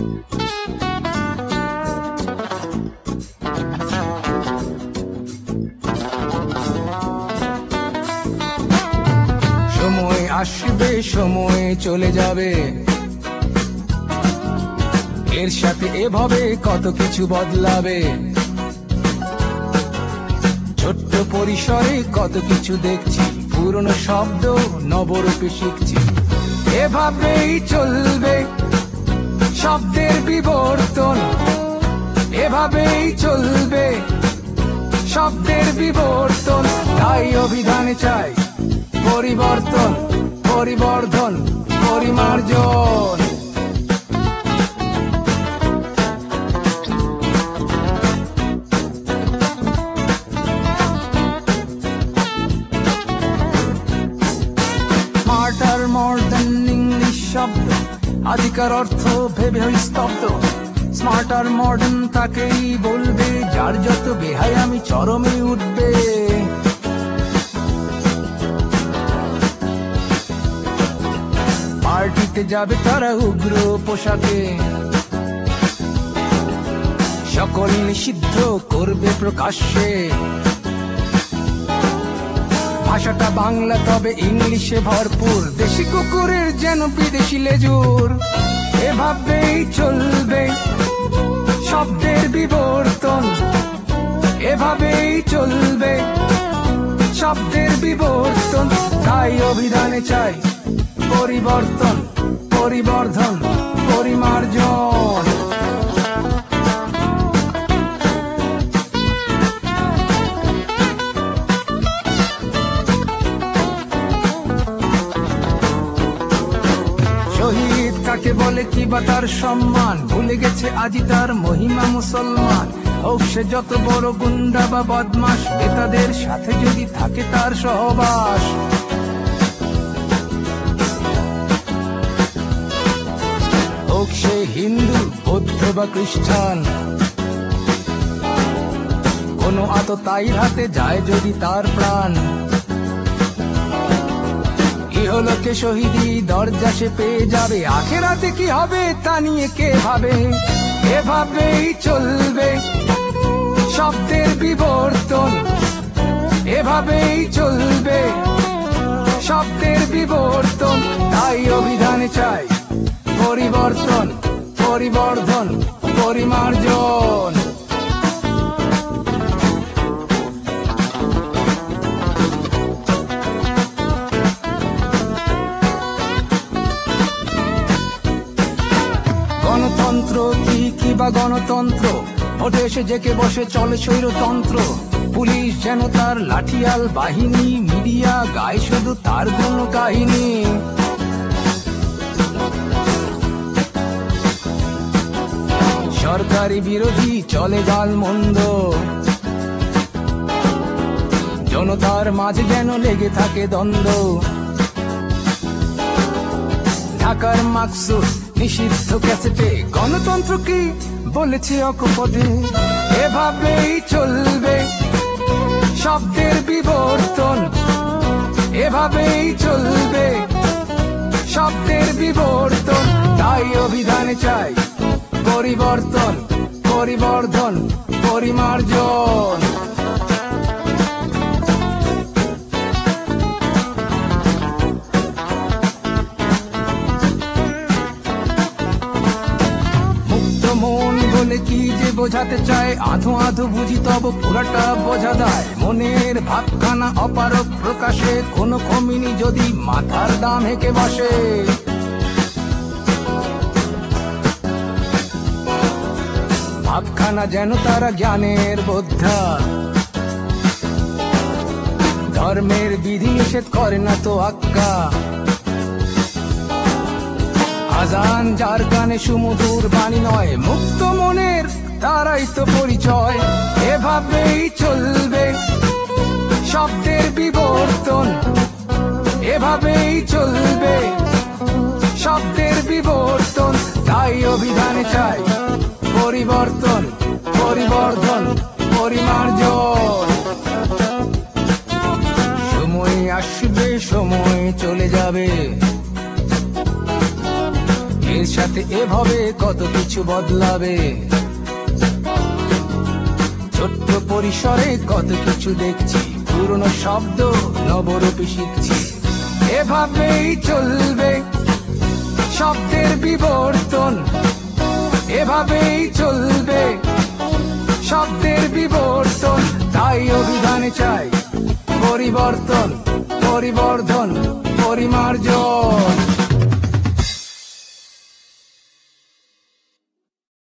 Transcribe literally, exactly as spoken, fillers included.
সময় আসবে, সময় চলে যাবে, এর সাথে এভাবে কত কিছু বদলাবে। ছোট্ট পরিসরে কত কিছু দেখছি, পুরনো শব্দ নবরূপে শিখছি। এভাবেই চলবে শব্দের বিবর্তন, এভাবেই চলবে শব্দের বিবর্তন। তাই অভিধানে চাই পরিবর্তন, পরিবর্ধন, পরিমার্জন। স্মার্টার মডার্ন ইংলিশ শব্দ আদিকার অর্থ ভেবে হই স্তব্ধ। স্মার্টার মডার্ন তাকেই বলবে যার যত বেহাই আমি চরমে উঠবে। পার্টিতে যাবে তারা উগ্র পোশাকে, সকল নিষিদ্ধ করবে প্রকাশ্যে। ভাষাটা বাংলা তবে ইংলিশে ভরপুর, দেশি কুকুরের যেন বিদেশি লেজুর। এভাবেই চলবে শব্দের বিবর্তন, এভাবেই চলবে শব্দের বিবর্তন। তাই অভিধানে চাই পরিবর্তন, পরিবর্ধন, পরিমার্জন। শহীদ কাকে বলে কি বা তার সম্মান, ভুলে গেছে আজি তার মহিমা মুসলমান। হোক সে যত বড় গুন্ডা বা বদমাশ, নেতাদের সাথে যদি থাকে তার সহবাস। হোক সে হিন্দু, বৌদ্ধ বা খ্রিস্টান, কোনো আততায়ীর হাতে যায় যদি তার প্রাণ। ইহলোকে শহীদি দরজা সে পেয়ে যাবে, আখেরাতে কি হবে তা নিয়ে কে ভাবে। এভাবেই চলবে শব্দের বিবর্তন, এভাবেই চলবে শব্দের বিবর্তন। তাই অভিধানে চাই পরিবর্তন, পরিবর্ধন, পরিমার্জন। গণতন্ত্র কি কি বা গণতন্ত্র, ভোটে এসে জেকে বসে চলে স্বৈরতন্ত্র। পুলিশ যেন তার লাঠিয়াল বাহিনী, মিডিয়া গায় শুধু তার কোন কাহিনী। সরকারি বিরোধী চলে গাল মন্দ, জনতার মাঝে যেন লেগে থাকে দ্বন্দ্ব। ঢাকার মাকসুদ নিষিদ্ধ ক্যাসেটে, গণতন্ত্র কি বলেছে অকপটে। এভাবেই চলবে শব্দের বিবর্তন, এভাবেই চলবে শব্দের বিবর্তন। তাই অভিধানে চাই পরিবর্তন, পরিবর্ধন, পরিমার্জন। কি যে বোঝাতে চায় আধো আধো বুঝি, তব পুরাটা বোঝা যায়। মনের ভাবখানা অপারক প্রকাশে, কোনো কমিনি যদি মাথার দাম হেঁকে বসে। ভাবখানা যেন তারা জ্ঞানের বোদ্ধা, ধর্মের বিধি নিষেধ করে না তো আজ্ঞা। আজান যার কানে সুমধুর বাণী নয়, মুক্ত মনের তারাই তো পরিচয়। এভাবেই চলবে শব্দের বিবর্তন, এভাবেই চলবে শব্দের বিবর্তন। তাই অভিধানে চাই পরিবর্তন, পরিবর্ধন, পরিমার্জন। সময় আসবে, সময় চলে যাবে, এর সাথে সাথে এভাবে কত কিছু বদলাবে। ছোট্ট পরিসরে কত কিছু দেখছি, পুরনো শব্দ নবরূপে শিখছি। এভাবেই চলবে শব্দের বিবর্তন, এভাবেই চলবে শব্দের বিবর্তন। তাই অভিধানে চাই পরিবর্তন, পরিবর্ধন, পরিমার্জন।